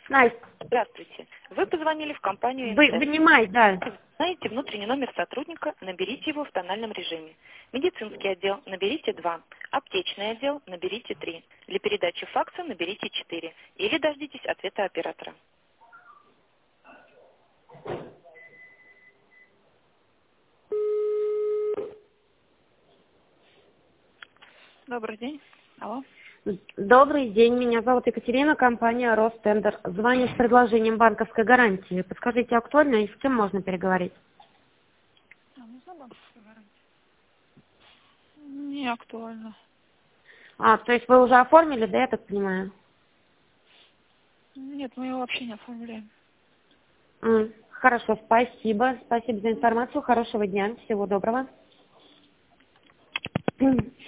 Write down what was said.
Настя, Здравствуйте. Вы позвонили в компанию НТ. вынимай, да. Знаете внутренний номер сотрудника, наберите его в тональном режиме. Медицинский отдел, наберите 2. Аптечный отдел, наберите 3. Для передачи факса наберите 4. Или дождитесь ответа оператора. Добрый день. Алло. Добрый день, меня зовут Екатерина, компания Ростендер. Звоню с предложением банковской гарантии. Подскажите, актуально и с кем можно переговорить? Нужна банковская гарантия? Не актуально. То есть вы уже оформили, да, я так понимаю? Нет, мы его вообще не оформляем. Хорошо, спасибо. Спасибо за информацию. Хорошего дня. Всего доброго.